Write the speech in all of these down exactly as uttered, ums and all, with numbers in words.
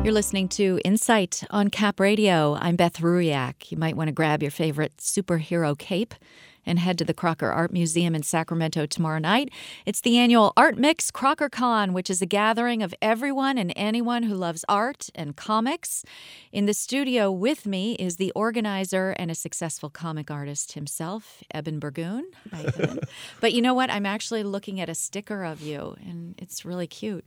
You're listening to Insight on Cap Radio. I'm Beth Ruiak. You might want to grab your favorite superhero cape and head to the Crocker Art Museum in Sacramento tomorrow night. It's the annual Art Mix CrockerCon, which is a gathering of everyone and anyone who loves art and comics. In the studio with me is the organizer and a successful comic artist himself, Eben Burgoon. Hi, Eben. But you know what? I'm actually looking at a sticker of you, and it's really cute.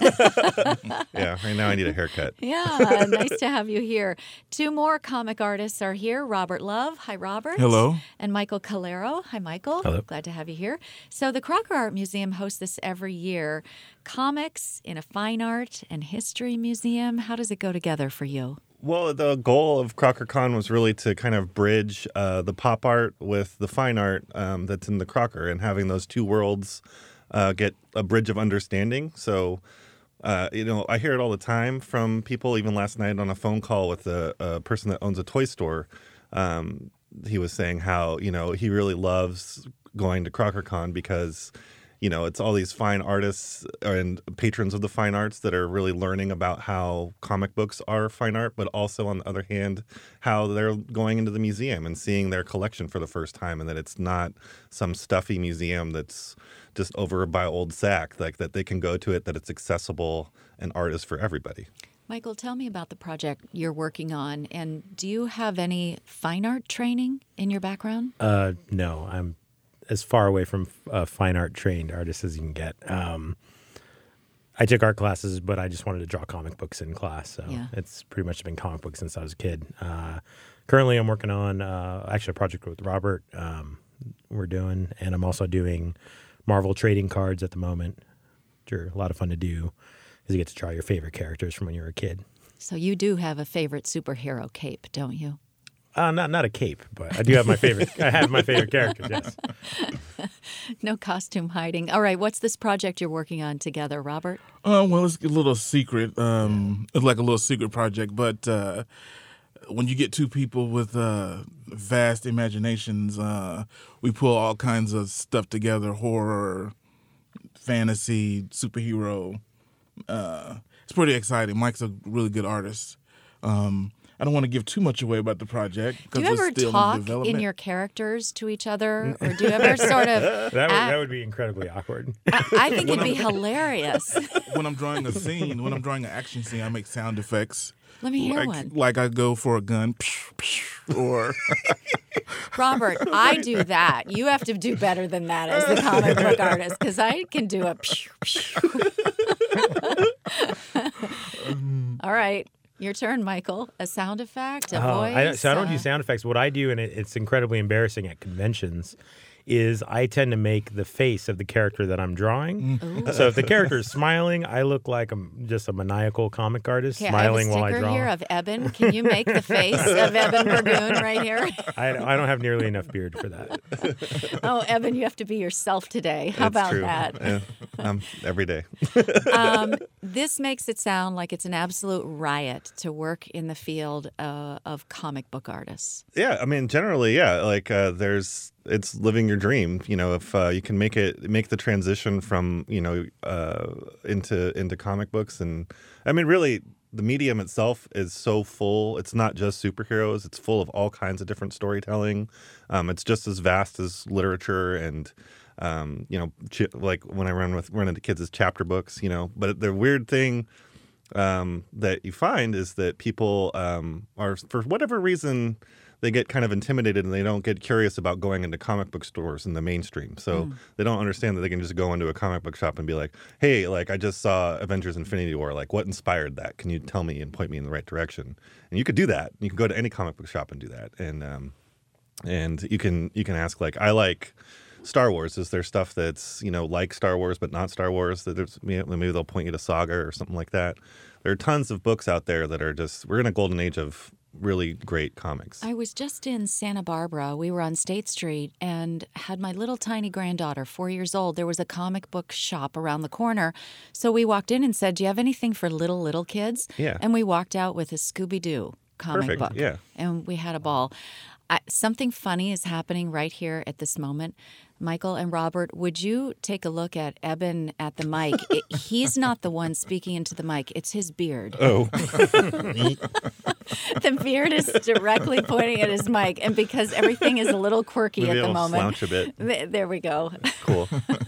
Yeah, right now I need a haircut. Yeah, nice to have you here. Two more comic artists are here. Robert Love. Hi, Robert. Hello. And Michael Calero. Hi, Michael. Hello. Glad to have you here. So the Crocker Art Museum hosts this every year. Comics in a fine art and history museum. How does it go together for you? Well, the goal of CrockerCon was really to kind of bridge uh, the pop art with the fine art um, that's in the Crocker, and having those two worlds uh, get a bridge of understanding. So, uh, you know, I hear it all the time from people, even last night on a phone call with a, a person that owns a toy store. Um, he was saying how, you know, he really loves going to CrockerCon because, you know, it's all these fine artists and patrons of the fine arts that are really learning about how comic books are fine art, but also, on the other hand, how they're going into the museum and seeing their collection for the first time, and that it's not some stuffy museum that's just over by Old Sac, like that they can go to it, that it's accessible, and art is for everybody. Michael, tell me about the project you're working on, and do you have any fine art training in your background? Uh, no, I'm as far away from uh, fine art trained artist as you can get. Um, I took art classes, but I just wanted to draw comic books in class, so Yeah. it's pretty much been comic books since I was a kid. Uh, currently, I'm working on uh, actually a project with Robert um, we're doing, and I'm also doing Marvel trading cards at the moment, which are a lot of fun to do. Because you get to draw your favorite characters from when you were a kid. So you do have a favorite superhero cape, don't you? Uh, not not a cape, but I do have my favorite. I have my favorite characters. Yes. No costume hiding. All right, what's this project you're working on together, Robert? Uh, well, it's a little secret. Um, it's like a little secret project, but uh, when you get two people with uh, vast imaginations, uh, we pull all kinds of stuff together: horror, fantasy, superhero. Uh, it's pretty exciting. Mike's a really good artist. Um, I don't want to give too much away about the project. Do you ever still talk in, in development. your characters to each other, or do you ever sort of? That would, act- that would be incredibly awkward. I, I think it'd be hilarious. When I'm drawing a scene, when I'm drawing an action scene, I make sound effects. Let me hear like, one. Like I go for a gun, or Robert, I do that. You have to do better than that as the comic book artist, because I can do a. All right. Your turn, Michael. A sound effect, a Oh, voice. I, so I don't uh, do sound effects. What I do, and it, it's incredibly embarrassing at conventions, is I tend to make the face of the character that I'm drawing. Ooh. So if the character is smiling, I look like I'm just a maniacal comic artist Okay, smiling I have a while I sticker draw. here of Eben. Can you make the face of Eben Burgoon right here? I, I don't have nearly enough beard for that. Oh, Eben, you have to be yourself today. How It's about true. that? Yeah, um, every day. Um, this makes it sound like it's an absolute riot to work in the field uh, of comic book artists. Yeah, I mean, generally, yeah, like uh, there's, it's living your dream. You know, if uh, you can make it, make the transition from, you know, uh, into into comic books, and I mean, really, the medium itself is so full. It's not just superheroes. It's full of all kinds of different storytelling. Um, it's just as vast as literature and. Um, you know, ch- like when I run with run into kids as chapter books, you know. But the weird thing um, that you find is that people um, are, for whatever reason, they get kind of intimidated and they don't get curious about going into comic book stores in the mainstream. So Mm. they don't understand that they can just go into a comic book shop and be like, "Hey, like I just saw Avengers: Infinity War. Like, what inspired that? Can you tell me and point me in the right direction?" And you could do that. You can go to any comic book shop and do that. And um, and you can you can ask like, I like Star Wars. Is there stuff that's, you know, like Star Wars but not Star Wars? That there's, maybe they'll point you to Saga or something like that. There are tons of books out there that are just, we're in a golden age of really great comics. I was just in Santa Barbara. We were on State Street and had my little tiny granddaughter, four years old. There was a comic book shop around the corner. So we walked in and said, "Do you have anything for little, little kids?" Yeah. And we walked out with a Scooby-Doo comic Perfect, book. yeah. And we had a ball. I, something funny is happening right here at this moment. Michael and Robert, would you take a look at Eben at the mic? It, he's not the one speaking into the mic. It's his beard. Oh. The beard is directly pointing at his mic, and because everything is a little quirky Maybe at the I'll moment. slouch a bit. th- There we go. Cool.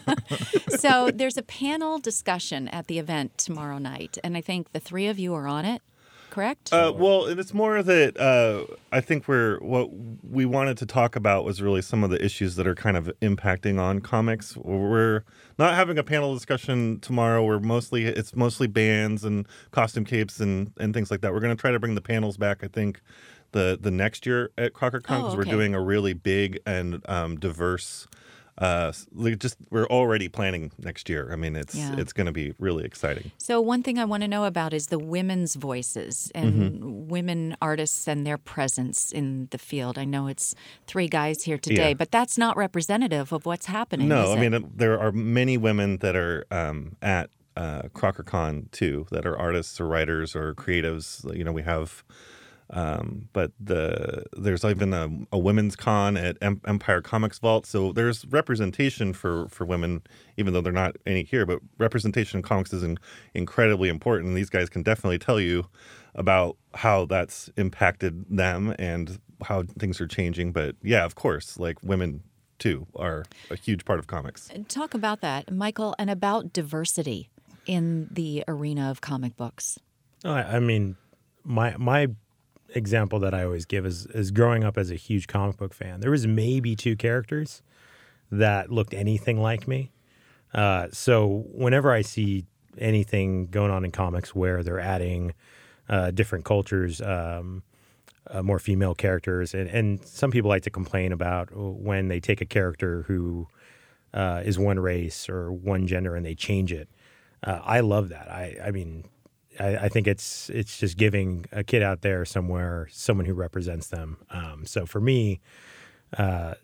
So there's a panel discussion at the event tomorrow night, and I think the three of you are on it, correct? Uh, well, it's more that uh, I think we're what we wanted to talk about was really some of the issues that are kind of impacting on comics. We're not having a panel discussion tomorrow. We're mostly it's mostly bands and costume capes and, and things like that. We're going to try to bring the panels back, I think, the the next year at CrockerCon because Oh, we're okay. doing a really big and um, diverse. Uh, like just we're already planning next year. I mean, it's Yeah. it's going to be really exciting. So one thing I want to know about is the women's voices and Mm-hmm. women artists and their presence in the field. I know it's three guys here today, Yeah. but that's not representative of what's happening. No, is I it? mean it- there are many women that are um, at uh, CrockerCon too that are artists or writers or creatives. You know, we have, um, but the there's even a, a women's con at em- Empire Comics Vault. So there's representation for, for women, even though they're not any here. But representation in comics is in, incredibly important. And these guys can definitely tell you about how that's impacted them and how things are changing. But yeah, of course, like women too are a huge part of comics. Talk about that, Michael, and about diversity in the arena of comic books. Oh, I I mean, my my example that I always give is is growing up as a huge comic book fan. There was maybe two characters that looked anything like me. Uh, so whenever I see anything going on in comics where they're adding uh, different cultures, um, uh, more female characters, and, and some people like to complain about when they take a character who uh, is one race or one gender and they change it. Uh, I love that. I, I mean, I, I think it's it's just giving a kid out there somewhere someone who represents them. Um, so for me, uh,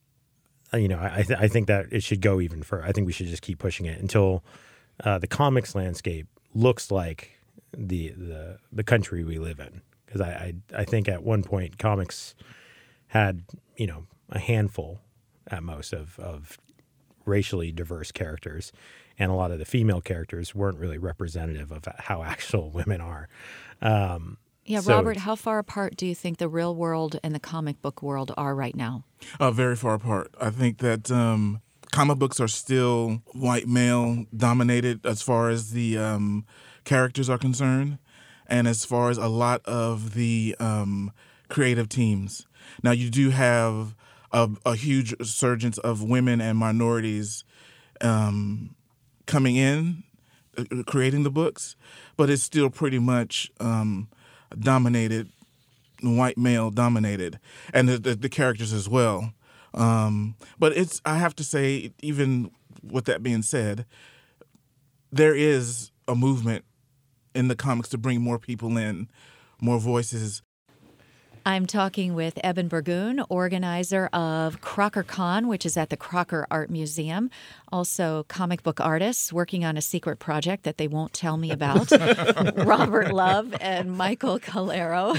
you know, I, th- I think that it should go even further. I think we should just keep pushing it until uh, the comics landscape looks like the the, the country we live in. Because I, I I think at one point comics had, you know, a handful at most of of racially diverse characters. And a lot of the female characters weren't really representative of how actual women are. Um, Yeah, so- Robert, how far apart do you think the real world and the comic book world are right now? Uh, very far apart. I think that um, comic books are still white male dominated as far as the um, characters are concerned, and as far as a lot of the um, creative teams. Now, you do have a, a huge resurgence of women and minorities um, coming in, uh, creating the books, but it's still pretty much um, dominated, white male dominated, and the, the, the characters as well. Um, but it's, I have to say, even with that being said, there is a movement in the comics to bring more people in, more voices. I'm talking with Eben Burgoon, organizer of CrockerCon, which is at the Crocker Art Museum. Also, comic book artists working on a secret project that they won't tell me about. Robert Love and Michael Calero.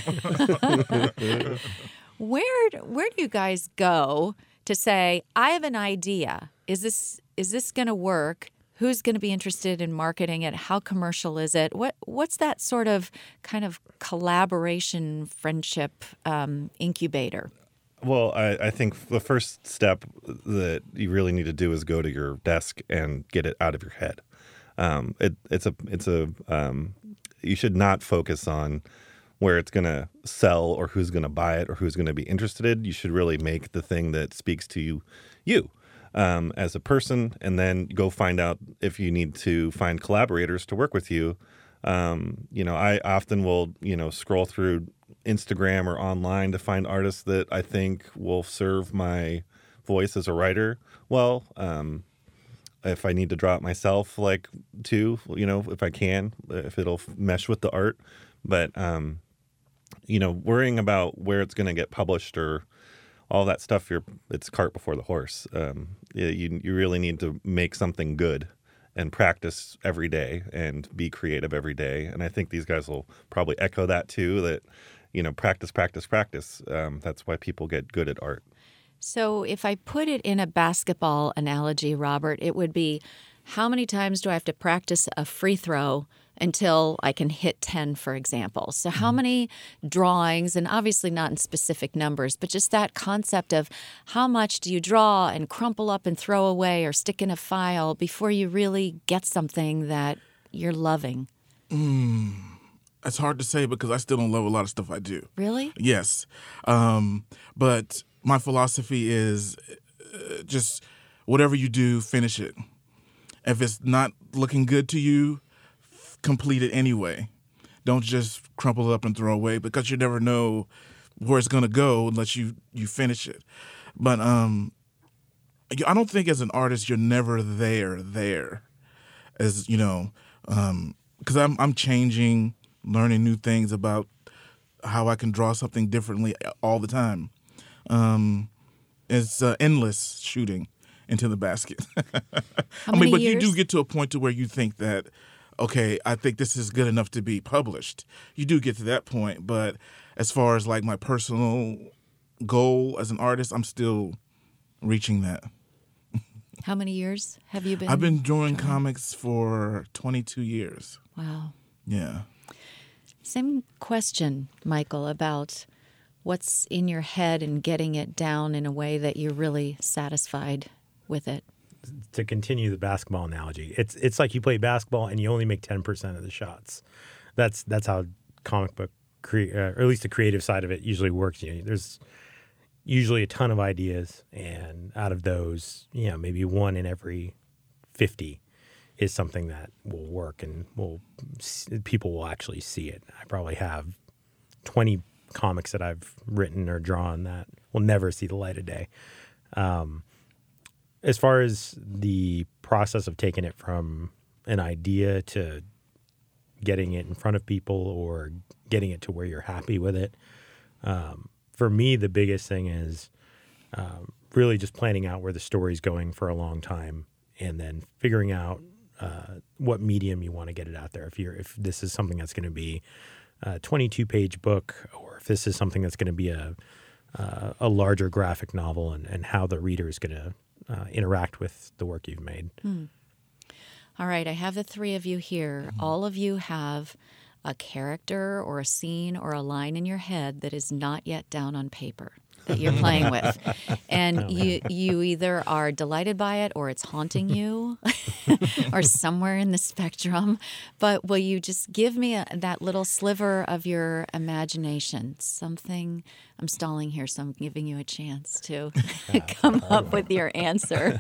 where where do you guys go to say, I have an idea? Is this is this going to work? Who's going to be interested in marketing it? How commercial is it? What What's that sort of kind of collaboration, friendship um, incubator? Well, I, I think the first step that you really need to do is go to your desk and get it out of your head. Um, it, it's a it's a um, you should not focus on where it's going to sell or who's going to buy it or who's going to be interested. You should really make the thing that speaks to you, you. Um, as a person, and then go find out if you need to find collaborators to work with you. Um, you know, I often will, you know, scroll through Instagram or online to find artists that I think will serve my voice as a writer well. Um, if I need to draw it myself, like too, you know, if I can, if it'll mesh with the art. But, um, you know, worrying about where it's going to get published or all that stuff, you're it's cart before the horse. Um, you you really need to make something good and practice every day and be creative every day. And I think these guys will probably echo that too. That you know, practice, practice, practice. Um, that's why people get good at art. So if I put it in a basketball analogy, Robert, it would be, how many times do I have to practice a free throw until I can hit ten, for example? So how many drawings, and obviously not in specific numbers, but just that concept of how much do you draw and crumple up and throw away or stick in a file before you really get something that you're loving? Mm, it's hard to say because I still don't love a lot of stuff I do. Really? Yes. Um, but my philosophy is uh, just whatever you do, finish it. If it's not looking good to you, f- complete it anyway. Don't just crumple it up and throw away because you never know where it's going to go unless you, you finish it. But um, I don't think as an artist you're never there, there. As, you know, um, because I'm, I'm changing, learning new things about how I can draw something differently all the time. Um, it's uh, endless shooting into the basket. How I mean, many but years? you do get to a point to where you think that, okay, I think this is good enough to be published. You do get to that point, but as far as like my personal goal as an artist, I'm still reaching that. How many years have you been? I've been drawing comics for twenty-two years. Wow. Yeah. Same question, Michael, about what's in your head and getting it down in a way that you're really satisfied with it. To continue the basketball analogy, it's it's like you play basketball and you only make ten percent of the shots. That's that's how comic book, cre- uh, or at least the creative side of it usually works. You know, there's usually a ton of ideas, and out of those, you know, maybe one in every fifty is something that will work and will people will actually see it. I probably have twenty comics that I've written or drawn that will never see the light of day. Um, as far as the process of taking it from an idea to getting it in front of people or getting it to where you're happy with it, um, for me, the biggest thing is um, really just planning out where the story's going for a long time and then figuring out uh, what medium you want to get it out there. If you're if this is something that's going to be a twenty-two page book, or if this is something that's going to be a uh, a larger graphic novel, and, and how the reader is going to uh, interact with the work you've made. Hmm. All right, I have the three of you here. Mm-hmm. All of you have a character or a scene or a line in your head that is not yet down on paper that you're playing with. And you you either are delighted by it or it's haunting you or somewhere in the spectrum. But will you just give me a, that little sliver of your imagination? Something, I'm stalling here, so I'm giving you a chance to come up with your answer.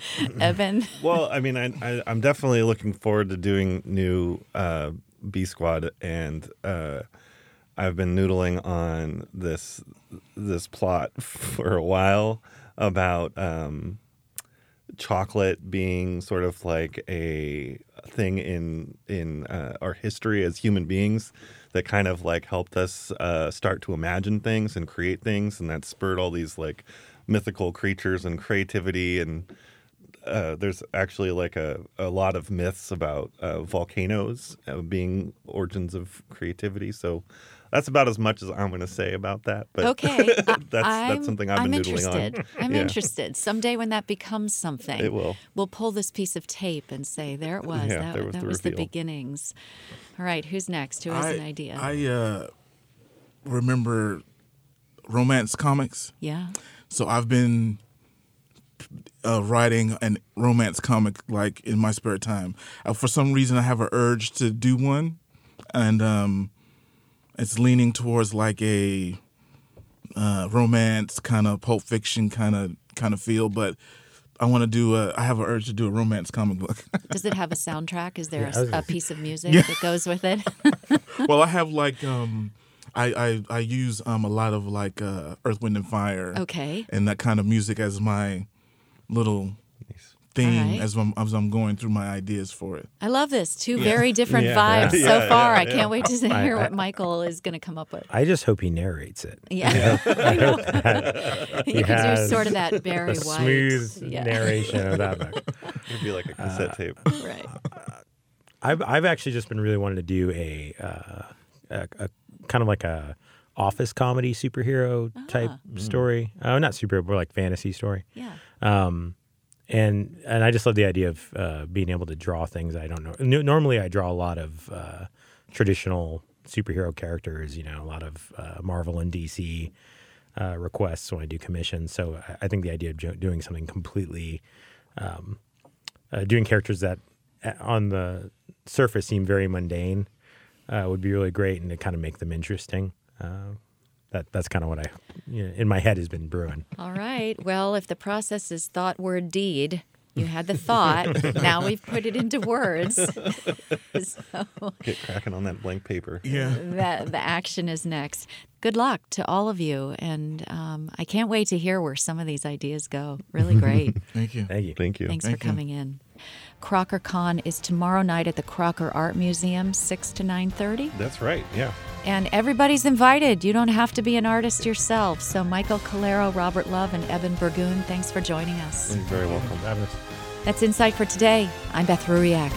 Evan? Well, I mean, I, I, I'm definitely looking forward to doing new uh, B Squad, and uh, I've been noodling on this this plot for a while about um, chocolate being sort of like a thing in in uh, our history as human beings that kind of like helped us uh, start to imagine things and create things, and that spurred all these like mythical creatures and creativity. And uh, there's actually like a, a lot of myths about uh, volcanoes uh, being origins of creativity. So that's about as much as I'm going to say about that. But okay, that's I'm, that's something I've I'm been noodling interested. on. I'm Yeah. interested. Someday when that becomes something, It will. We'll pull this piece of tape and say, "There it was. Yeah, that there was that the was the reveal." beginnings." All right, who's next? Who has I, an idea? I uh, remember romance comics. yeah. So I've been uh, writing a romance comic like in my spare time. Uh, for some reason, I have an urge to do one, and um, it's leaning towards like a uh, romance kind of Pulp Fiction kind of kind of feel. But I want to do a. I have an urge to do a romance comic book. Does it have a soundtrack? Is there Yeah, I was a, gonna- a piece of music Yeah. that goes with it? Well, I have like um, I, I I use um a lot of like uh, Earth, Wind, and Fire. Okay. And that kind of music as my little theme All right. as I'm as I'm going through my ideas for it. I love this. Two very different Yeah. vibes Yeah. so Yeah, far. yeah, I can't yeah. wait to I- hear I- what Michael is going to come up with. I just hope he narrates it. Yeah. I hope that You he could do has sort of that Barry a White. smooth yeah. narration of that book. It'd be like a cassette tape. Right. I've I've actually just been really wanting to do a, uh, a, a kind of like a office comedy superhero type Ah. story. Uh, not superhero, but like fantasy story. Yeah. Um, and and I just love the idea of uh, being able to draw things I don't know. N- normally, I draw a lot of uh, traditional superhero characters. You know, a lot of uh, Marvel and D C uh, requests when I do commissions. So I, I think the idea of jo- doing something completely, um, uh, doing characters that uh, on the surface seem very mundane, uh, would be really great, and to kind of make them interesting. Uh, that that's kind of what I, you know, in my head has been brewing. All right. Well, if the process is thought, word, deed, you had the thought. Now we've put it into words. So Get cracking on that blank paper. Yeah. the, the action is next. Good luck to all of you. And um, I can't wait to hear where some of these ideas go. Really great. Thank you. Thank you. Thank you. Thanks Thank for you. coming in. Crocker Con is tomorrow night at the Crocker Art Museum, six to nine thirty. That's right. Yeah. And everybody's invited. You don't have to be an artist yourself. So Michael Calero, Robert Love, and Eben Burgoon, thanks for joining us. You're very welcome. Thanks for having us. That's Insight for today. I'm Beth Ruiak.